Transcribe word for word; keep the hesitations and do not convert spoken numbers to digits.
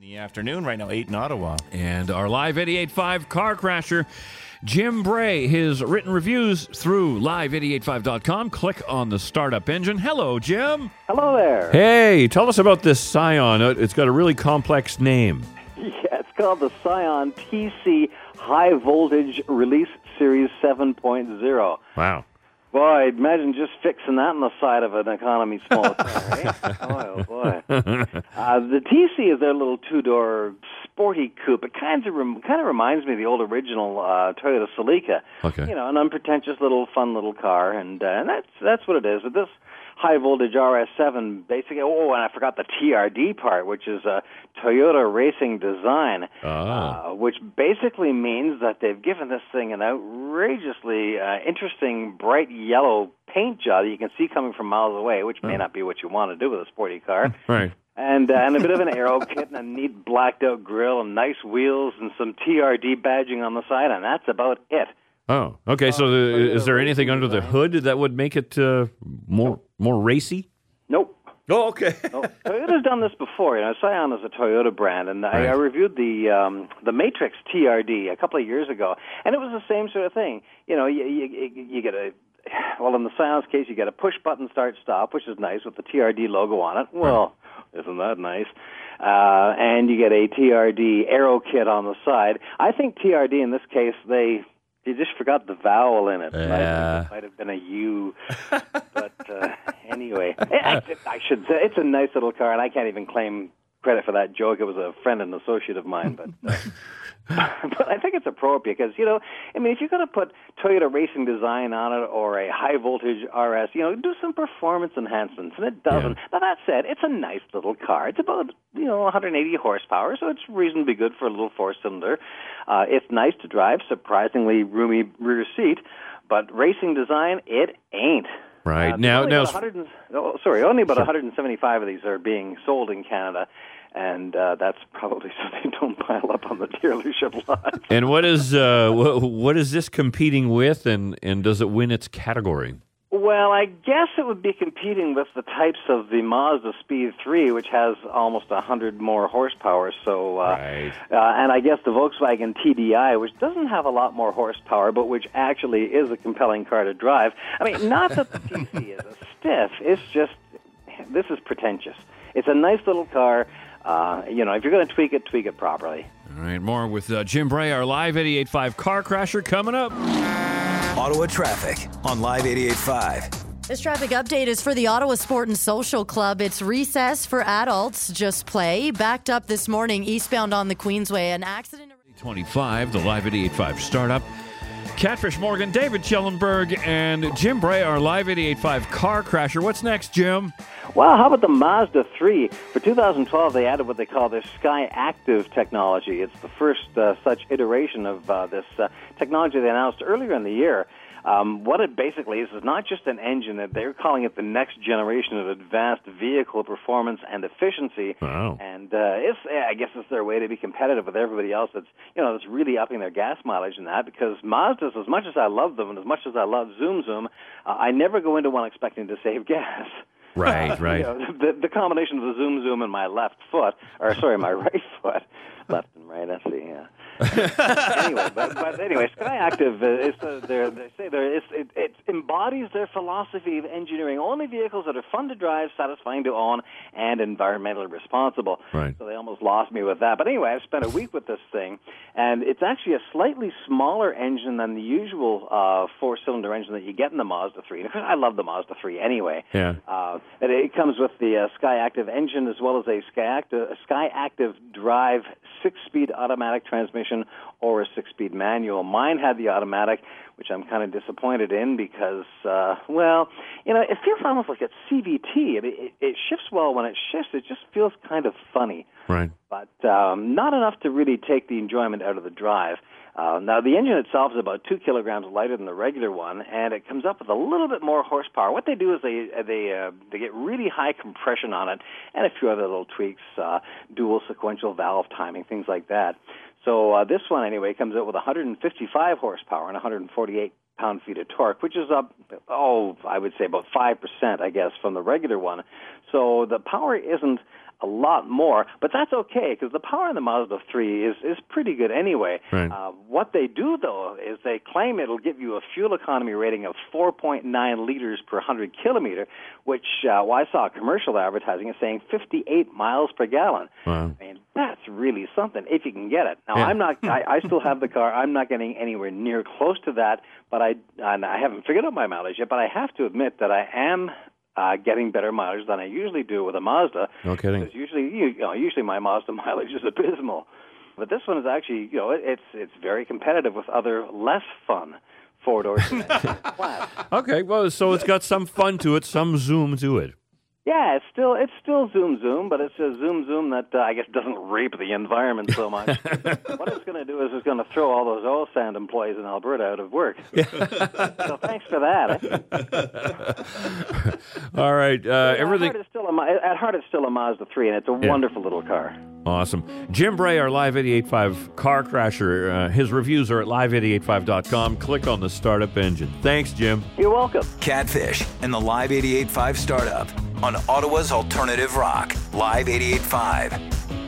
The afternoon right now, eight in Ottawa. And our live eighty-eight point five car crasher, Jim Bray, his written reviews through live eighty-eight five dot com. Click on the startup engine. Hello, Jim. Hello there. Hey, tell us about this Scion. It's got a really complex name. Yeah, it's called the Scion T C High Voltage Release Series seven point oh. Wow. Boy, imagine just fixing that on the side of an economy small car, right? Boy, oh boy. Uh, the T C is their little two-door sporty coupe. It kind of rem- kind of reminds me of the old original uh, Toyota Celica. Okay. You know, an unpretentious little, fun little car, and uh, and that's that's what it is. But this high voltage R S seven, basically. Oh, and I forgot the T R D part, which is a Toyota Racing Design, Ah. uh, which basically means that they've given this thing an outrageously uh, interesting bright yellow paint job that you can see coming from miles away, which may Oh. not be what you want to do with a sporty car. Right. And, uh, and a bit of an aero kit and a neat blacked-out grille and nice wheels and some T R D badging on the side, and that's about it. Oh, okay. So the, is there anything under the hood that would make it uh, more more racy? Nope. Oh, okay. No, Toyota's done this before. You know, Scion is a Toyota brand, and I, Right. I reviewed the um, the Matrix T R D a couple of years ago, and it was the same sort of thing. You know, you, you, you get a well, in the Scion's case, you get a push button start stop, which is nice with the T R D logo on it. Well, right. Isn't that nice? Uh, and you get a T R D aero kit on the side. I think T R D in this case they. You just forgot the vowel in it. Yeah. I think it might have been a U. But uh, anyway, I, I should say it's a nice little car, and I can't even claim credit for that joke. It was a friend and associate of mine. But, uh, but I think it's appropriate because, you know, I mean, if you're going to put Toyota Racing Design on it or a high-voltage R S, you know, do some performance enhancements, and it doesn't. Yeah. Now, that said, it's a nice little car. It's about, you know, one hundred eighty horsepower, so it's reasonably good for a little four-cylinder. Uh, it's nice to drive, surprisingly roomy rear seat, but racing design, it ain't. Right. Uh, now, only now, about one hundred, oh, sorry, only about one hundred seventy-five of these are being sold in Canada, and uh, that's probably so they don't pile up on the dealership lot. and what is uh, what, what is this competing with, and, and does it win its category? Well, I guess it would be competing with the types of the Mazda Speed three, which has almost one hundred more horsepower. So, uh, Right. uh, and I guess the Volkswagen T D I, which doesn't have a lot more horsepower, but which actually is a compelling car to drive. I mean, not that the T C is a stiff. It's just, this is pretentious. It's a nice little car. Uh, you know, if you're going to tweak it, tweak it properly. All right, more with uh, Jim Bray, our live eighty-eight point five car crasher, coming up. Ottawa Traffic on Live eighty-eight point five. This traffic update is for the Ottawa Sport and Social Club. It's recess for adults. Just play. Backed up this morning, eastbound on the Queensway. An accident. twenty-five, the live eighty-eight point five startup. Catfish Morgan, David Schellenberg, and Jim Bray, our live eighty-eight point five car crasher. What's next, Jim? Well, how about the Mazda three? For two thousand twelve, they added what they call their Sky Active technology. It's the first uh, such iteration of uh, this uh, technology they announced earlier in the year. Um, what it basically is is not just an engine. That they're calling it the next generation of advanced vehicle performance and efficiency. Wow. And uh, it's, I guess it's their way to be competitive with everybody else that's, you know, that's really upping their gas mileage in that, because Mazdas, as much as I love them and as much as I love Zoom Zoom, uh, I never go into one expecting to save gas. Right, right. You know, the, the combination of the Zoom Zoom and my left foot, or sorry, my right foot, left and right, that's the, yeah. anyway, but, but anyway, Sky Active uh, is uh, they're, they say they're, it's, it, it embodies their philosophy of engineering only vehicles that are fun to drive, satisfying to own, and environmentally responsible. Right. So they almost lost me with that. But anyway, I've spent a week with this thing, and it's actually a slightly smaller engine than the usual uh, four-cylinder engine that you get in the Mazda three. And of course, I love the Mazda three anyway. Yeah. Uh, and it comes with the uh, Sky Active engine as well as a Sky Active, a Sky Active Drive six-speed automatic transmission or a six-speed manual. Mine had the automatic, which I'm kind of disappointed in because, uh, well, you know, it feels almost like it's C V T. It, it, it shifts well when it shifts. It just feels kind of funny. Right. But um, not enough to really take the enjoyment out of the drive. Uh, now, the engine itself is about two kilograms lighter than the regular one, and it comes up with a little bit more horsepower. What they do is they they uh, they get really high compression on it, and a few other little tweaks, uh, dual sequential valve timing, things like that. So uh, this one, anyway, comes out with one hundred fifty-five horsepower and one hundred forty-eight pound-feet of torque, which is up, oh, I would say about five percent, I guess, from the regular one. So the power isn't a lot more, but that's okay because the power in the Mazda three is, is pretty good anyway. Right. Uh, what they do, though, is they claim it'll give you a fuel economy rating of four point nine liters per one hundred kilometer, which uh, well, I saw a commercial advertising is saying fifty-eight miles per gallon. Wow. I mean, that's really something if you can get it. Now, Yeah. I'm not. I, I still have the car. I'm not getting anywhere near close to that, but I and I haven't figured out my mileage yet. But I have to admit that I am uh, getting better mileage than I usually do with a Mazda. No kidding. Because usually, you know, usually my Mazda mileage is abysmal, but this one is actually, you know, it, it's it's very competitive with other less fun four-door class. Okay, well, so it's got some fun to it, some zoom to it. Yeah, it's still it's still zoom zoom, but it's a zoom zoom that uh, I guess doesn't rape the environment so much. What it's going to do is it's going to throw all those oil sand employees in Alberta out of work. So thanks for that. Eh? All right, uh, everything. At heart, it's still a, Ma- at heart, it's still a Mazda three, and it's a Yeah. wonderful little car. Awesome. Jim Bray, our Live eighty-eight point five car crasher. Uh, his reviews are at live eighty-eight five dot com. Click on the startup engine. Thanks, Jim. You're welcome. Catfish and the Live eighty-eight point five startup on Ottawa's Alternative Rock, Live eighty-eight point five.